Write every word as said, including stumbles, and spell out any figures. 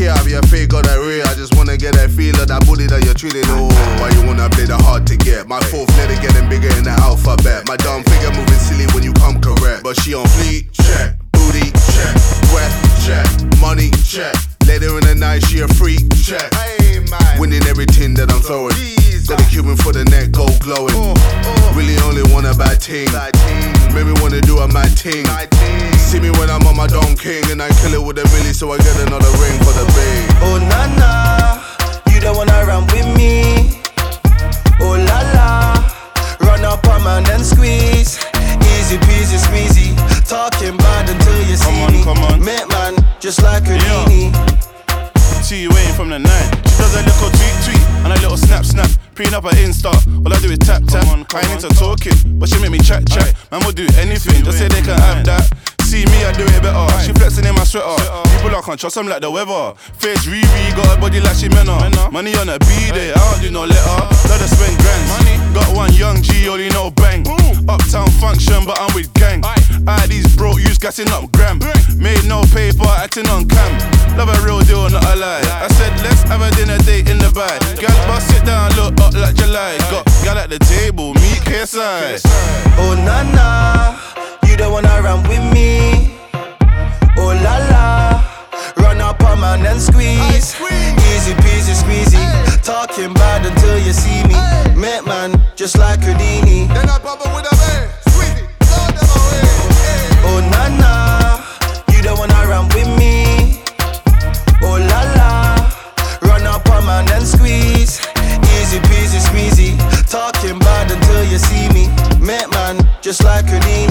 care of your fake or that real. I just wanna get that feel of that booty that you're treating. Oh, why you wanna play the hard to get? My fourth letter getting bigger in the alphabet. My dumb figure moving silly when you come correct. But she on fleek, check. Booty, check. Breath, check. Money, check. Later in the night, she a freak, check. Hey, man. Winning everything that I'm throwing. Got a Cuban for the neck, gold glowing. Oh, oh. Really only want a bad ting. Maybe wanna do a mad ting. See me when I'm on my Don King, and I kill it with a milli, so I get another ring for the bay. Oh na na, you don't wanna run with me. Oh la la, run up on man and squeeze. Easy peasy squeezy, talking bad until you see come on, me. Come on, Make man, just like a genie. See you waiting from the night. She does a little tweet tweet and a little snap snap. Preen up her Insta, all I do is tap tap. Come on, come I ain't into talking, but she make me chat chat. Man will do anything, just say they can have that. See me, I do it better. She flexing in my sweater. People I can't trust them like the weather. Face Riri, got a body like she menna. Money on a B-day, I don't do no letter. Let her spend grands. Got one young G, only know bang. Uptown function, but I'm with gang. I these broke youths gassing up gram. Made no paper, acting on cam. Love a real deal, not a lie. I said let's have a dinner date in the bag. Gal, bust sit down, look up like July. Got gal at the table, meet K S I. Oh na na, you don't wanna run with me. Oh la la, run up on man and squeeze. Easy peasy squeezy, talking bad until you see me. Make man, just like Houdini. Then I pop up with a bay, squeezy, throw them away. Oh na na, you don't wanna run with me. Oh la la, run up on man and squeeze. Easy peasy squeezy, talking bad until you see me. Make man, just like Houdini.